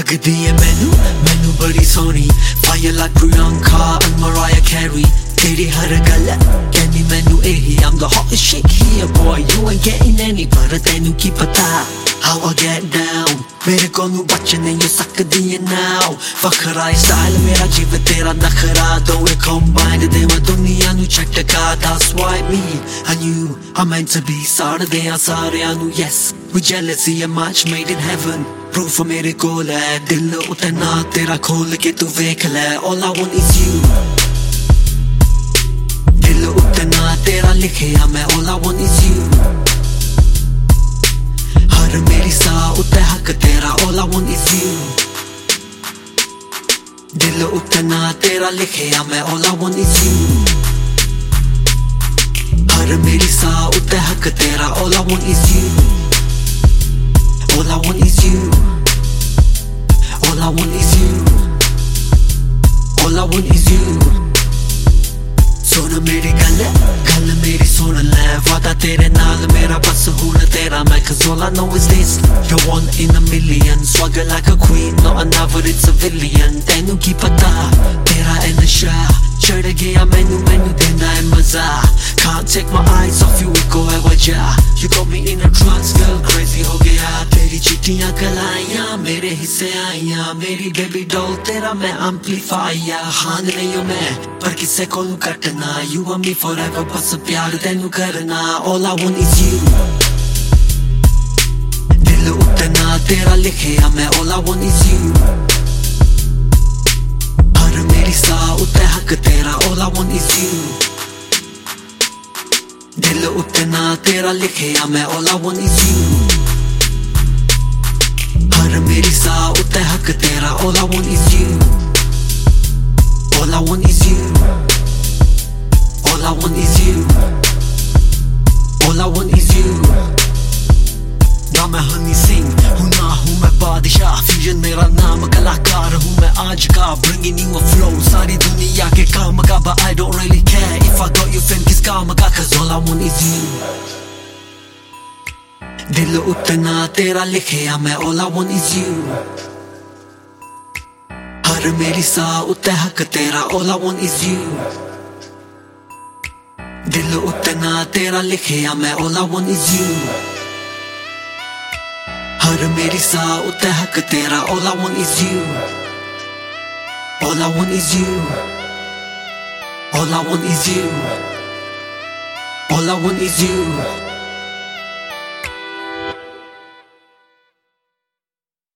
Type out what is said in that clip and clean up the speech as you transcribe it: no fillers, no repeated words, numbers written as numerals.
लगदी है मैनू बड़ी सोहनी Fire like Priyanka and Mariah Carey तेरी हर गल कहनी मैनू एही I'm the hottest chick here boy you ain't getting any पर तैनू की पता How I get down मेरे कोलू बचने you सकदी है now फखरा style मेरा जीव तेरा नखरा दो it combined दे मैं दुनिया नू झटका That's why me and you are meant to be साड़दे आ सारियां नू yes we jealousy a match made in heaven Proof मेरे कोल है दिल उते ना तेरा खोल के तू वेख ले All I want is you दिल उते ना तेरा लिखे मैं All I want is you हर मेरी सा उते हक तेरा All I want is you दिल उते ना तेरा लिखे मैं All I want is you हर मेरी सा उते हक तेरा All I want is you All I want is you All I want is you All I want is you सुन मेरी गल मेरी सुन ले वादा तेरे नाल मेरा बस हुन तेरा मैं Cause all I know is this You're one in a million Swagger like a queen Not an average civilian तैनू की पता तेरा है नशा चढ़ गया मैनू देना है मजा Can't take my eyes off you echo है वजह You got me in a trance girl crazy हो गया तेरी चिट्टियां कलाइयां मेरे हिस्से आइयां मेरी baby doll तेरा मैं amplifier हान नहीं हूँ मैं पर किसे को कटना You and me forever बस प्यार तैनू करना All I want is you दिल उते ना तेरा लिखे मैं All I want is you हर मेरी सा उते हक तेरा All I want is you दिल उते ना तेरा लिखे मैं All I want is you हर मेरी सा उते हक तेरा All I want is you All I want is you All I want is you All I want is you ना मैं हनी सिंह हूँ ना हूँ मैं बादशाह फ्यूजन मेरा नाम कलाकार हूँ मैं आज का Bringing you a flow सारी दुनिया के काम का But I don't really care if I got you fame किस काम का Cause all I want is you दिल उते ना तेरा लिखे मैं All I want is you हर मेरी सा उते हक तेरा All I want is you दिल उते ना तेरा लिखे मैं All I want is you हर मेरी सा उते हक तेरा All I want is you All I want is you All I want is you All I want is you